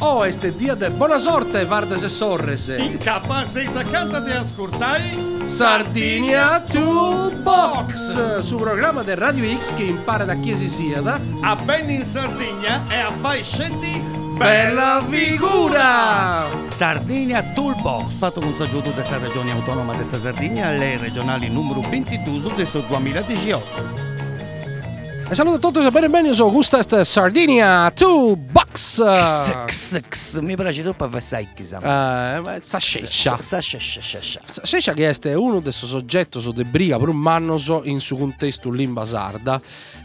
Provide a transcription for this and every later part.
Oh, este dia de buona sorte, Vardes e Sorres. In capa sei saccanta di ascoltai Sardinia Toolbox, su programma del Radio X che impara da chi si sieda a ben in Sardegna e a fai scetti bella figura. Sardinia Toolbox, fatto con saggiuto della regione autonoma della Sardegna, le regionali numero 22 del 2018. E saluto a tutti e bene, sono questa è Sardinia Toolbox. Mi piace troppo assai chissà. Sa scescia che è uno dei soggetti de briga per un anno in su contesto limba sarda,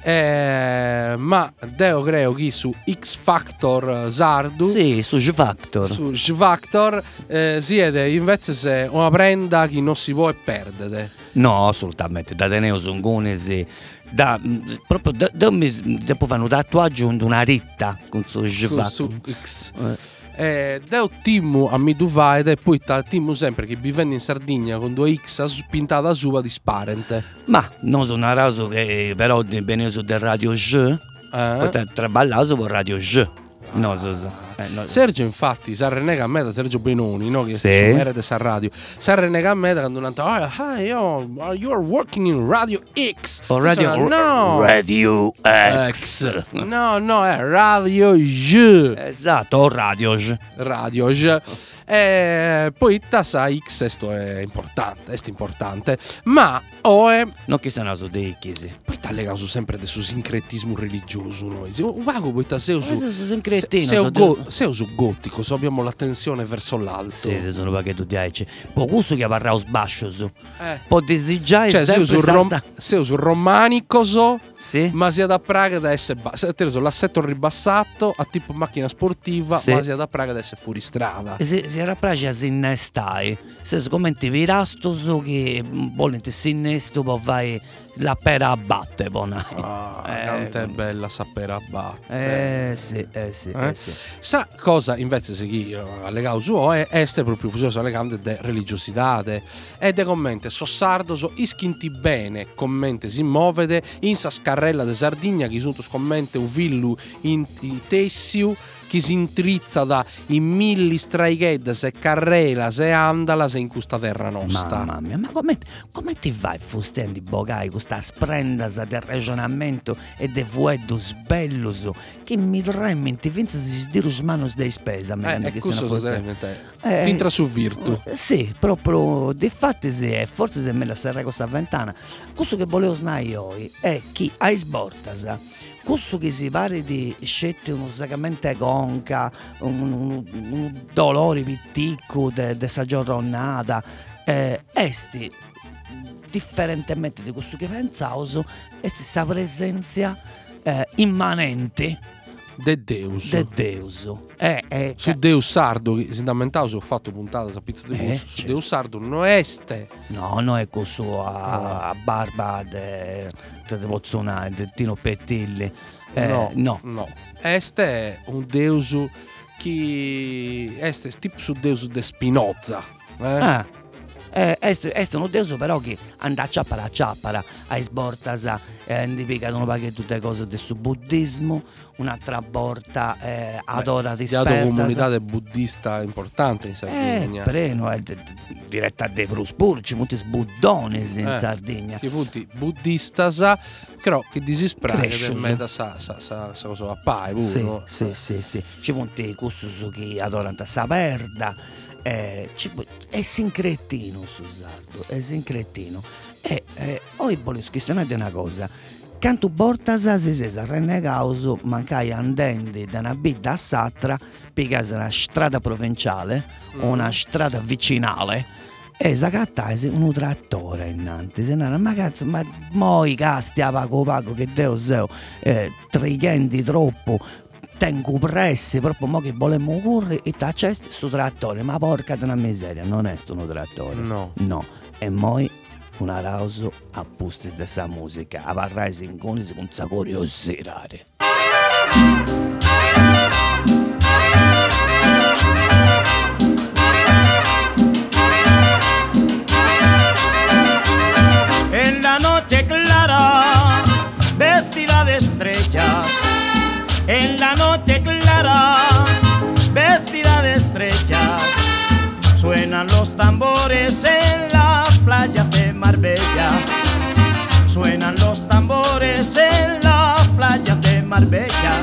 ma deo creo che su X Factor sardu, sì, su X Factor siete invece una prenda che non si può perdere. No, assolutamente, da teneo songonesi. Proprio dopo fanno un tatuaggio di una ritta con su X. Deo Timmu a mi duvai e poi Timmu sempre che vivendo in Sardegna con due X pintata sua di sparente. Ma non sono un raso che però bene su del Radio J, traballato con Radio J. No. Sergio infatti si arrenega a me da Sergio Benoni, no? Che è su San Radio. Si arrenega a me da quando you are working in Radio X. Radio X. No, è Radio J. Esatto, Radio J. Poi tassa X esto è importante, ma non che stanno su dei chiesi. Poi t'ha legato sempre del suo sincretismo religioso noi. Vago poi t'ha seu su seu su gotico, so abbiamo l'attenzione verso l'alto. Sì, se sono pacchetto di aici. Pocuso che parrà sbascio su. Può desigiare cioè, seu su romanico so, sì. Ma sia da Praga da essere l'assetto ribassato a tipo macchina sportiva, sì. Ma sia da Praga da essere fuori strada. Si era praga si innestai. Se commenti virasto so che volente si innesto poi vai la pera a batte bona. Quanto è bella sapere a batte. Sì. Sa cosa invece se chi allegato su è proprio fusioso allegante de religiosità e de commenti so sardo so ischinti bene commenti si muovede in sa scarrella de Sardegna che sono scommente un villu in tessiu che si intrizza da in milli straichedda se carrela se andala se in questa terra nostra. Mamma mia, ma come ti vai fustendi bogai questa sprendasa del ragionamento e de vuedo sbelloso che mi tremmi ti pensa si sdiru smanos dei spesa che questo ti intra su virtu. Sì, proprio di fatti forse se me la serra questa ventana questo che volevo snare io è chi hai sbortasa questo che si pare di scelte uno sacramento conca, un dolore pitticco de sa giornata, esti differentemente di questo che pensavo, esti sa presenza immanente de Deus. Su Deus sardo che si lamentava ho fatto puntata a pizzo di gusto su Deus sardo non este. No, non è questo a barba de Pozzonale, del Tino Pettilli. No. Este è un Deus che este tipo su Deus de Spinoza. È un Deus però che anda a ciappara a sbortasa indica un pacchetto tutte le cose del buddismo, un'altra volta adora di sperta comunità buddista importante in Sardegna. Preno è diretta de Pruspurci, molti sbuddoni in Sardegna. Che punti buddista però che disispraga del meta sa cosa appai pure. Sì. Ci punti questo su chi adora sa perda. È sincretino Susardo, è sincretino poi voglio questionare una cosa canto bortasa se si renegauso mancai andendi da una bidda a Satra perché è una strada provinciale o una strada vicinale e sacattai un trattore innanzi ma cazzo ma moi casti a pago che Dio seo trighendi troppo tengo pressi proprio mo che volemmo correre e t'accesti sto trattore ma porca di una miseria non è sto trattore no e moi una rauso a posti di questa musica a parlare con sa curiosità en la noche clara vestida de estrellas en la noche clara tambores en la playa de Marbella. Suenan los tambores en la playa de Marbella.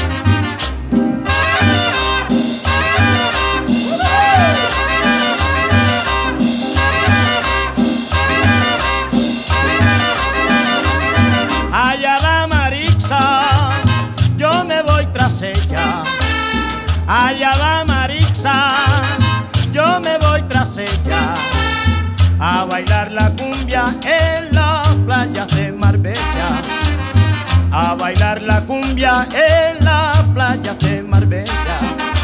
Allá va Marixa, yo me voy tras ella. Allá va Marixa, yo me voy tras ella. A bailar la cumbia en la playa de Marbella. A bailar la cumbia en la playa de Marbella.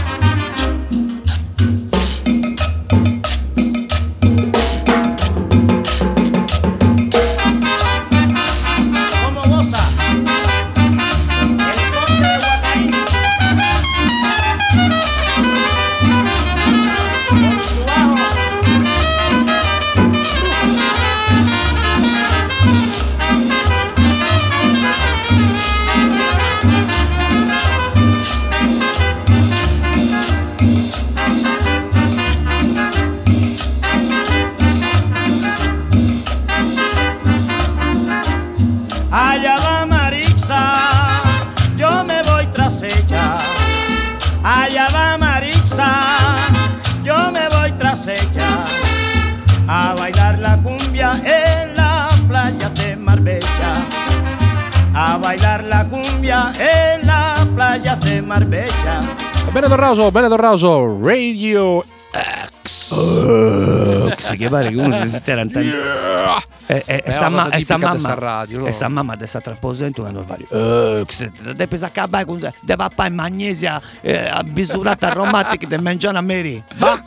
Allá va Marixa, yo me voy tras ella. Allá va Marixa, yo me voy tras ella. A bailar la cumbia en la playa de Marbella. A bailar la cumbia en la playa de Marbella. Bene Don Rauso, Radio X. Che pare che uno si stia rantando. E sta mamma sta trapposando quando fa deve pesare acabare con de papà in magnesia misurata aromatica de mangiare a meri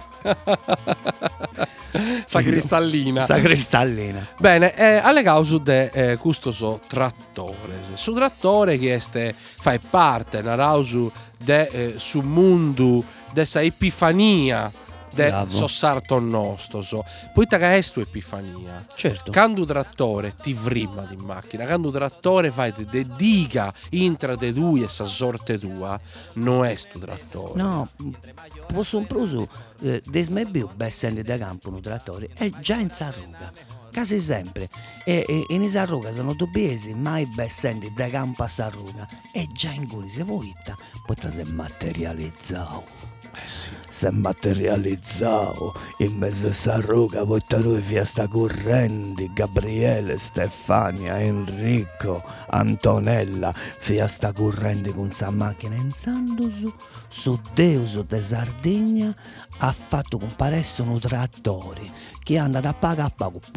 Sa cristallina. Bene, alle cause de custoso trattore. Su trattore che fai parte narausu de su mundu dessa epifania de sossarto nostro. Poita che è tua epifania. Certo. Quando trattore ti vrimma di macchina, quando trattore fai de diga intra de due e sa sorte tua, non è sto trattore. No, posso un pruso desmebbiu bessende da campo un trattore è già in zarruga. Quasi sempre. E in Sarruga sono dubbiesi, mai bessende da campo a Sarruga. E già in cui se vuita, poi si è materializzato. Sì. Si è materializzato in mezzo a Sarruga, poi lui fiesta correnti, Gabriele, Stefania, Enrico, Antonella, fiesta correnti con sa macchina in Sandosu, su Deuso de Sardegna ha fatto comparesse un trattore che è andato a pagare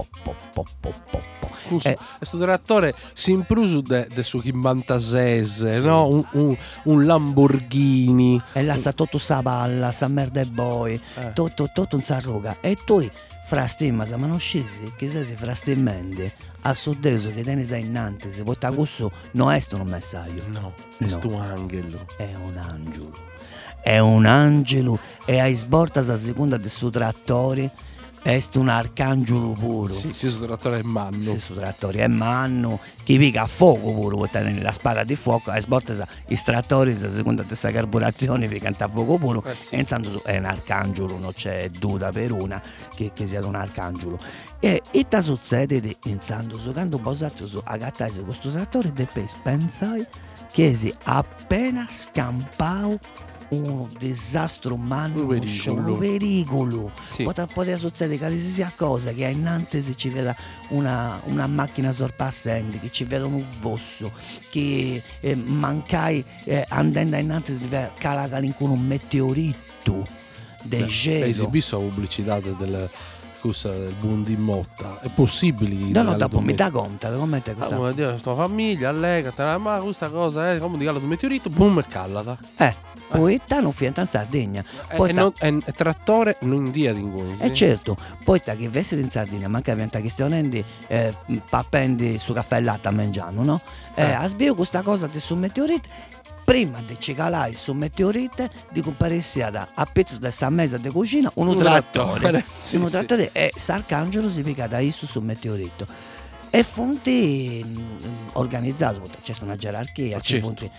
Questo trattore si imprusu de su Chimantasese, sì. No? Un Lamborghini. E là sta tutto sa palla, sa merda e boy, tutto in Sarruga. E tu frastimma, ma non scesi, che se si frastimmendi a suddeso che teni sei innanzi, si porta questo, non è un messaggio. No, è un angelo. È un angelo. È un angelo e hai sborta a seconda del suo trattore. È un arcangelo puro. Sì, su trattore è manno. Sì, su trattore è manno. Chi pica a fuoco pure, può tenere la spada di fuoco. E sborta i trattori, a seconda della carburazione, pica a fuoco puro. Sì. E intanto è un arcangelo, non c'è duda per una che sia un arcangelo. E ta succede intanto, quando posate a gattare questo trattore, devi pensare che si appena scampato un disastro umano, un pericolo. Sì. Poteva succedere che sia cosa che innanzi si ci veda una macchina sorpassente, che ci veda un vosso, che mancai andando innanzi si deve calare con un meteorito del gelo. Hai esibito la pubblicità del boom di Motta? È possibile? No, dopo mi dà conto come te questa questa famiglia allega, ma questa cosa è come di cala di meteorito, boom, e callata. Poi non fia in Sardegna. È trattore non in dia di incontri. Certo, poi che vestiti in Sardegna, manca aventa questione pappendi su caffè e latte a mangiare, no? A sbio questa cosa del su meteorite. Prima di cicalare su meteorite, di comparirsi a pezzo della mesa di cucina un trattore. Sì, un trattore e S'Arcangelo si pica da isso su meteorito. E fonti organizzate, c'è una gerarchia, c'è fonti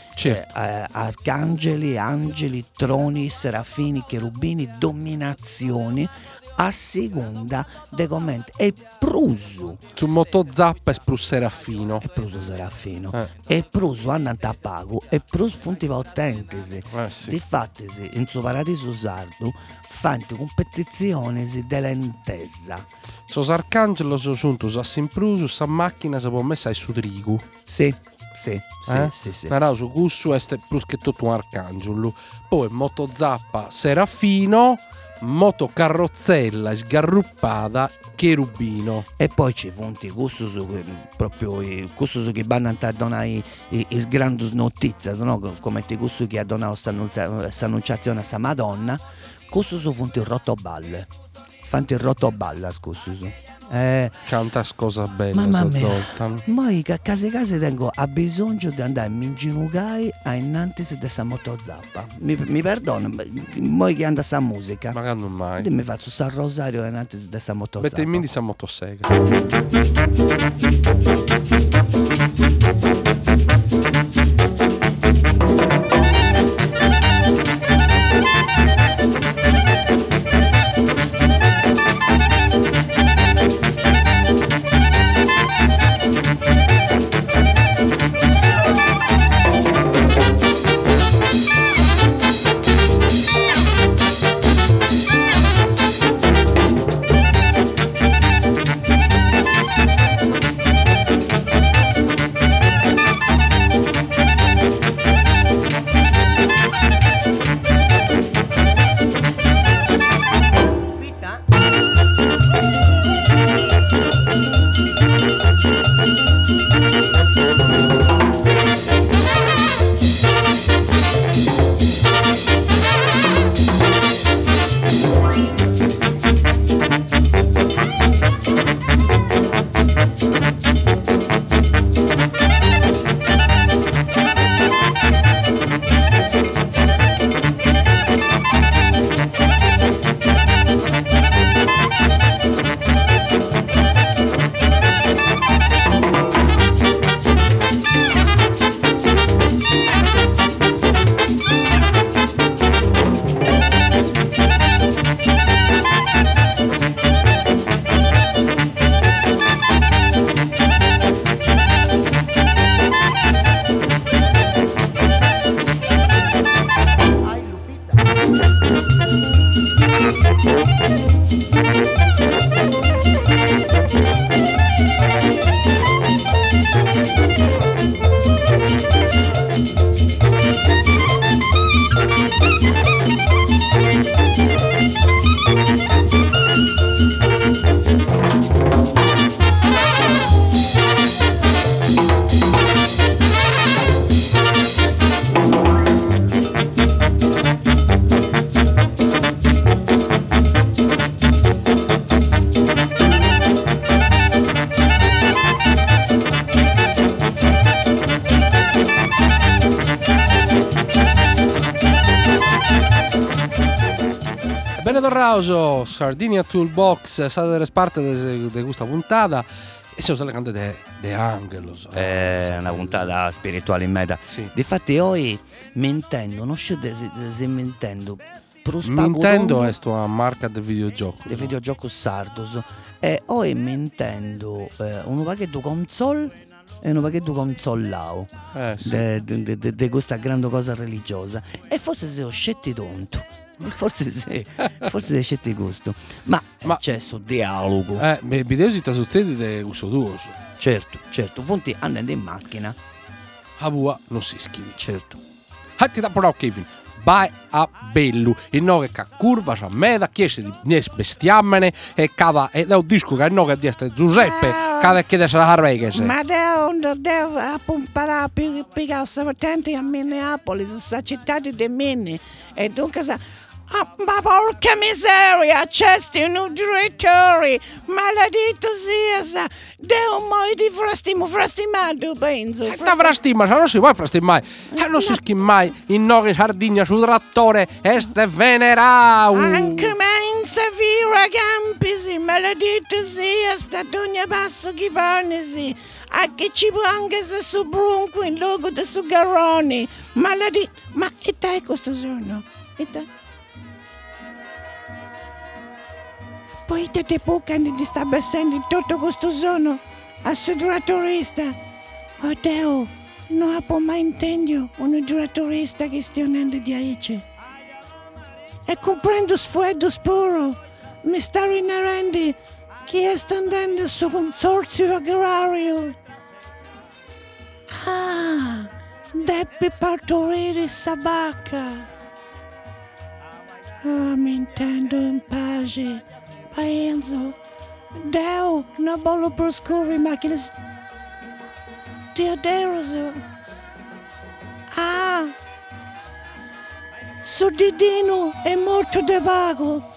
arcangeli, angeli, troni, serafini, cherubini, dominazioni, a seconda de commenti. E prusu, Su motozappa e sprus Serafino. Serafino, Eh. e prusu andant a pago, e prusu funti potentisi. Sì. Difattisi in suo paradiso sardu fanti competizioni de lentesa. Sos arcangelos sunt a simprusu, sa macchina si può messa su trigu. Sì. Narau su cussu est plus che tutto un arcangelo. Poi motozappa Serafino, motocarrozzella sgarruppata Cherubino. E poi ci funti cussus proprio cussus che vanno a donare i grandi notizie, no? Come ti cussus che ha donato questa annunciazione a sa Madonna, cussus funti rotoballe. Fanti rotoballe cussus. Canta cosa bella, Mamma mia. Zoltan. Moi case tengo a bisogno di andare a minginugai a innanzi di sta motozappa. Mi perdono, moi che anda sa musica. Ma non mai. Mi faccio San Rosario innanzi di sta motozappa. Mette in mente sa motosega. Rauso, Sardinia Toolbox, state delle parte di questa puntata e siamo le cante de Angelos. È una puntata spirituale in meta. Sì. Difatti oggi mi intendo, non so se mi intendo. Nintendo è una marca del videogioco. Del videogioco sardos. E oggi mi intendo un pacchetto console e un pacchetto consolao Sì. di questa grande cosa religiosa. E forse se ho scetti tonto. Forse se scetti gusto. Ma c'è sto dialogo. Video si sta succedendo di questo tuo. Certo. Fonti andando in macchina. A bua non si schivi. Certo. Hatti da però Kevin. Vai a bello. Il no che curva c'ha meda, chiese di bestiammene e cada ed è un disco che no che di este Giuseppe, cada che deve sarà che se. Ma devo imparare più attenti a Minneapolis, questa città di Mini. E dunque ma porca miseria, c'è un direttore, maledetto sia, devo mai di frastimando, penso. Da frastima, se non si può frastimare, non si schimmai in nove Sardegna sul trattore, este venerau. Anche menza vira campisi, maledetto sia, sta d'ogni passo che vanisi, a che ci può anche se su brunco in luogo di su garroni, maledetto, ma e te questo giorno? E te? Poi te bucano di sta bessando in tutto questo sono a suduratorista. Oh Deo, non può mai intendere un duratorista che stia andando di aici. E comprendo sfuedo spuro, mi sta rinarendo che sta andando su consorzio agrario. Ah, debbi partorire sta vacca. Ah, mi intendo in pace, Paenzo. Deo, non voglio proscurre macchine. Dio Deroso. Ah, su Didino è morto de vago.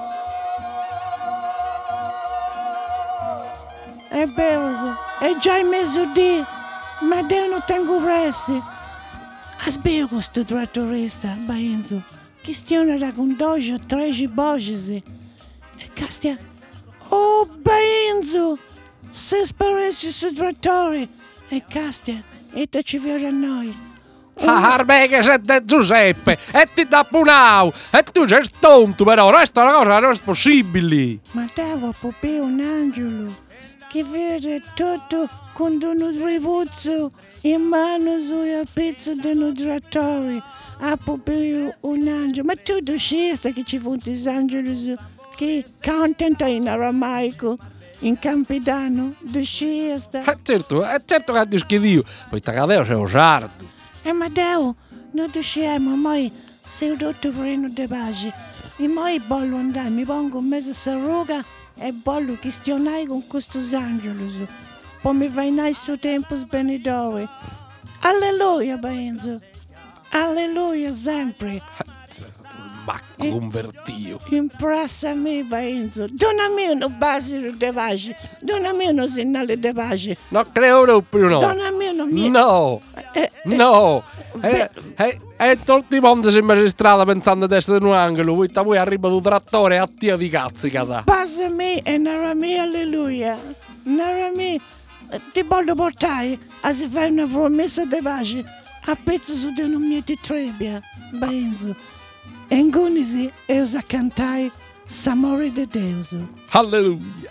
È vero, è già in mezzodì, ma Dio non tengo pressi. Asbio questo trattorista, Baenzo, che stiano da con 12 o 13 bocesi. E castia, oh Baenzo, se sparassi sul trattore, e castia, e te ci viene a noi. Arbe che sente Giuseppe e ti dà punau e tu sei stonto, però resta una cosa non è possibile. Ma devo proprio un angelo che vede tutto con uno rivuzzo in mano sulla pizza del trattore. Ha proprio un angelo. Ma tu dicesti che ci sono degli angeli che cantano in aramaico, in campidano? Dicesti? Certo che dici io, poi Tagadeo sei usardo. Matteo, non diciamo mai se ho detto prendo de base. E mai bollo andare, mi pongo in mezzo a saruga e bollo questionare con questo angelo. Poi mi vai in suo tempo sbenidore. Alleluia, Benzo. Alleluia sempre. Ma convertio. Impressa me, Benzo. Donnami una base de base. Donnami uno segnale de base. Non credo più, no. Donnami uno mio. No. No. E tutti i mondi si mette in strada pensando di essere un angelo. Poi arriva un trattore a tia di cazzi cada. Passami e narami alleluia. Narami. Ti voglio portare a si fare una promessa di pace a pezzo su di una mia di trebbia. Benzo. E in gonisi e usa cantai s'amore de Deus. Alleluia.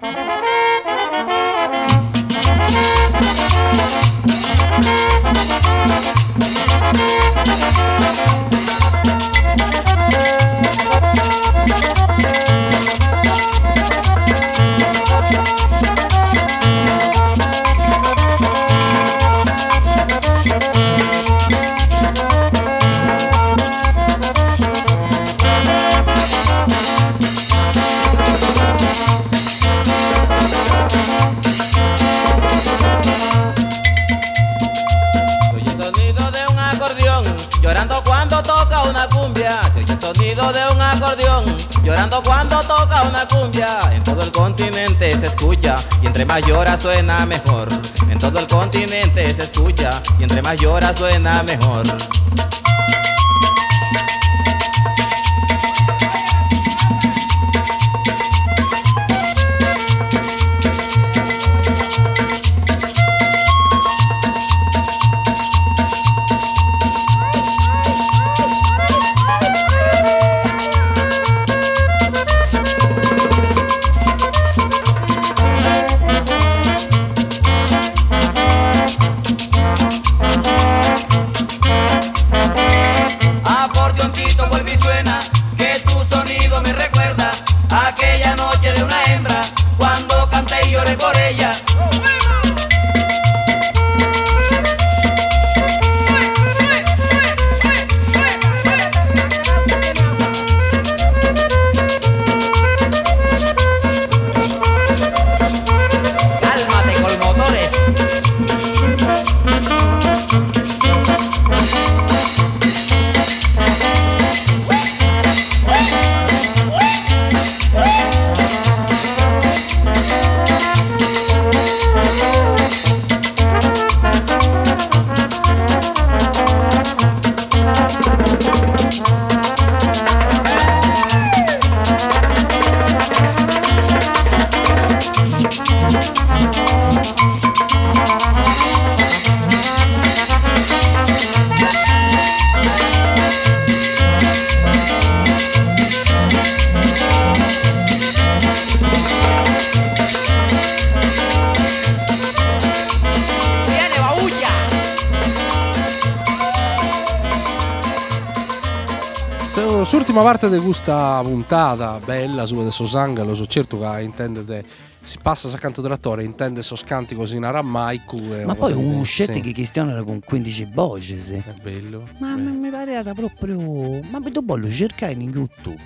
Llorando cuando toca una cumbia, se oye el sonido de un acordeón. Llorando cuando toca una cumbia, en todo el continente se escucha y entre más llora suena mejor. En todo el continente se escucha y entre más llora suena mejor. l'ultima parte di questa puntata bella su adesso sangalo, so certo che intendete si passa a canto trattore, intende so scanti così in aramaico. Ma poi uno scettico cristiano era con 15 voci, sì. È bello. Ma mi pare era proprio. Ma dopo lo cercai in YouTube.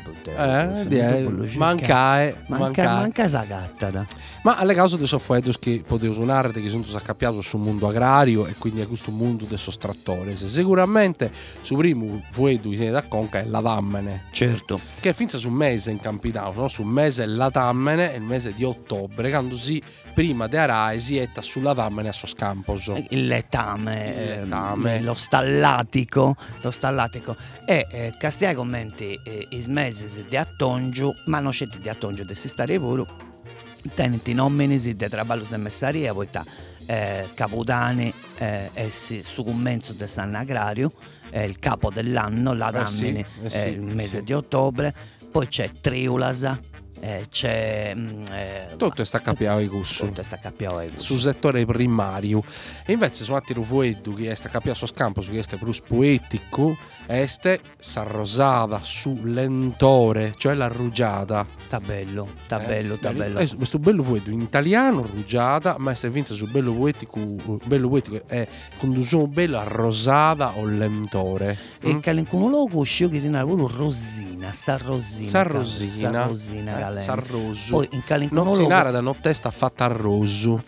Manca esa gatta. Ma alle cause dei soffuetos che potevo suonare che sono accappiato sul mondo agrario e quindi a questo mondo del sostrattore. Sicuramente su primo fueto che da conca è la Dammene. Certo. Che finza su un mese in Campidano, no? Su un mese la Dammene è il mese di ottobre, quando si prima di Arae si etta sulla Dammene a Soscamposo. Il letame. Lo stallatico. E Castia commenti i mesi di Attongio, ma non c'è di Attongio di si stare pure. Tenenti nomini di traballo di messaria, poi Capodane essi su commenzo del San Agrario, il capo dell'anno, la Dammene il mese di ottobre, poi c'è Triulasa. C'è tutto sta capiamo i cussu su settore primario e invece su altri ruedo che sta capiamo su scampo su questo plus poetico este s'arrosata su lentore, cioè la rugiada. Sta bello. Questo bello poetico in italiano rugiada, ma este vince su bello poetico è conduzione bello arrosata o lentore. E qualcuno lo conosce che si chiama pure Rosina, Sarrosina. Sarroso. Poi in non si narra da notte sta fatta a roso.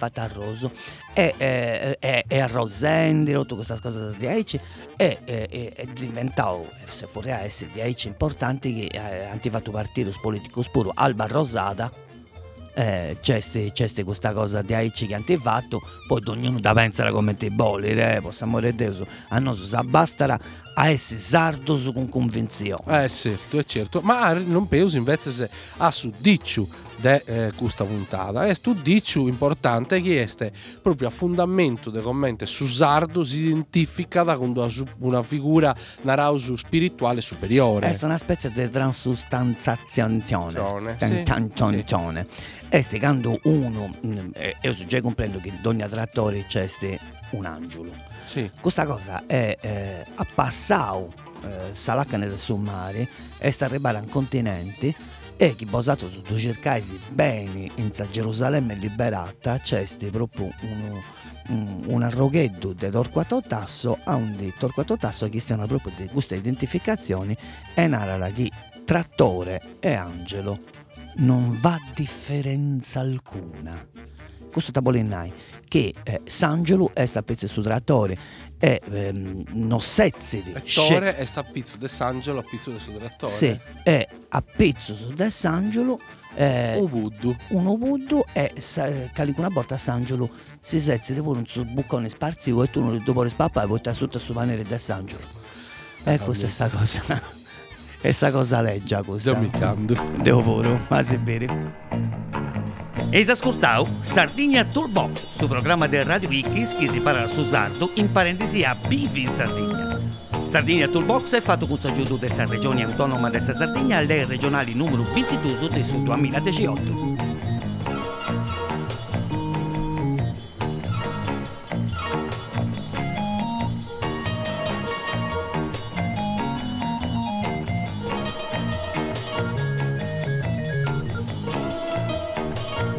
E arrosendo tutte queste cose di Aici è diventato, se fuori a essere di Aici importanti che hanno fatto partire politico puro Alba Rosata. C'è questa cosa di Aici che hanno fatto, poi ognuno da pensare come ti vuole, possiamo dire a noi si bastara a essere sardos con convinzione. Certo, ma non penso invece se a su dicciu de questa puntata è stu dicciu importante che è proprio a fondamento del commento su sardo si identifica da una figura narausu spirituale superiore. È una specie di transustanzazione. E quando uno io già comprendo che ogni trattore c'è un angelo. Sì. Questa cosa è a passato salacca nel sommare e sta arrivando a un continente e che basato su due cercaisi bene in Gerusalemme liberata c'è proprio un arroghetto di Torquato Tasso a un di Torquato Tasso che stiano proprio di queste identificazioni e narra che trattore e angelo non va differenza alcuna. Questo tabolinai che Sangelo è sta pezzo su trattore e non sezzi di trattore è sta pizzo de Sangelo a pizzo del suo trattore. Sì, è a pezzo su de Sangelo uno buddu e calicuna volta a Sangelo si sezzi di pure un suo buccone sparsivo e tu non dopo rispappa e poi stai sotto su panere de Sangelo. E questa è sta cosa. E sta cosa leggia così. Devo pure, ma si bene. Eis ascoltau Sardigna Toolbox, su programma del Radio Wikis che si parla su sardo in parentesi a Bivi in Sardegna. Sardigna Toolbox è fatto con l'aiuto della regione autonoma della Sardegna alle regionali numero 22 del 2018.